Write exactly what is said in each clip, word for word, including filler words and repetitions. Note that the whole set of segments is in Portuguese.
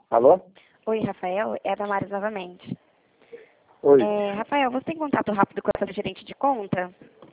Alô? Oi, Rafael. É a Damares novamente. Oi. É, Rafael, você tem contato rápido com a sua gerente de conta?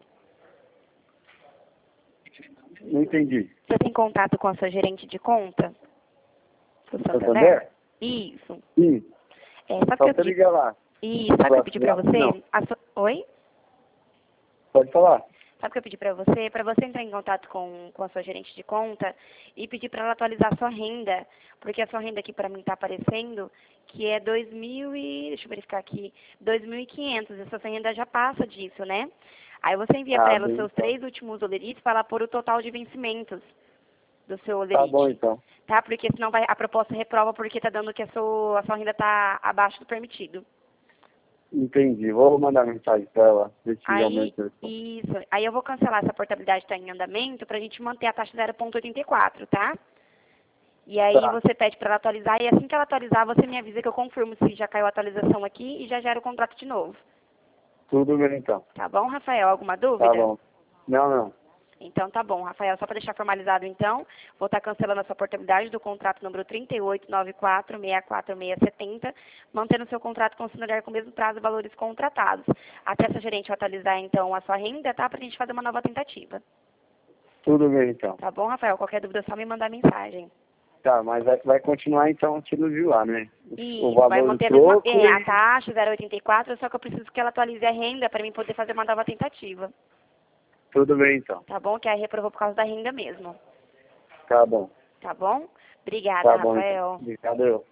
Não entendi. Você tem contato com a sua gerente de conta? Do Santander? Santander? Isso. Sim. É, sabe Só que eu você pedi... ligar lá. Isso, sabe que eu pedi pra você? Não. A sua- Oi? Pode falar. Sabe o que eu pedi pra você? Pra você entrar em contato com, com a sua gerente de conta e pedir pra ela atualizar a sua renda. Porque a sua renda aqui pra mim tá aparecendo que é dois mil e... Deixa eu verificar aqui. dois mil e quinhentos. E a sua renda já passa disso, né? Aí você envia Ah, pra ela os bem, seus então. três últimos olerites para ela pôr o total de vencimentos do seu Tá bom, olerite. então. Tá? Porque senão vai, a proposta reprova porque tá dando que a sua, a sua renda tá abaixo do permitido. Entendi. Vou mandar mensagem pra ela. Ver se Aí, realmente... isso. Aí eu vou cancelar essa portabilidade que está em andamento para a gente manter a taxa zero vírgula oitenta e quatro, tá? E aí Tá. você pede para ela atualizar e assim que ela atualizar, você me avisa que eu confirmo se já caiu a atualização aqui e já gera o contrato de novo. Tudo bem, então. Tá bom, Rafael? Alguma Tá dúvida? bom. Não, não. Então tá bom, Rafael. Só para deixar formalizado então, vou estar cancelando a sua portabilidade do contrato número trinta e oito noventa e quatro, sessenta e quatro seiscentos e setenta, mantendo o seu contrato com o Santander com o mesmo prazo e valores contratados. Até essa gerente atualizar então a sua renda, tá? Pra gente fazer uma nova tentativa. Tudo bem, então. Tá bom, Rafael? Qualquer dúvida é só me mandar mensagem. Tá, mas vai, vai continuar, então, tiro de lá, né? O Isso, vai valor do manter a mesma troco é, a e... taxa zero vírgula oitenta e quatro, só que eu preciso que ela atualize a renda para mim poder fazer uma nova tentativa. Tudo bem, então. Tá bom? Que aí reprovou por causa da renda mesmo. Tá bom. Tá bom? Obrigada, Tá bom, então. Rafael. Obrigado, eu.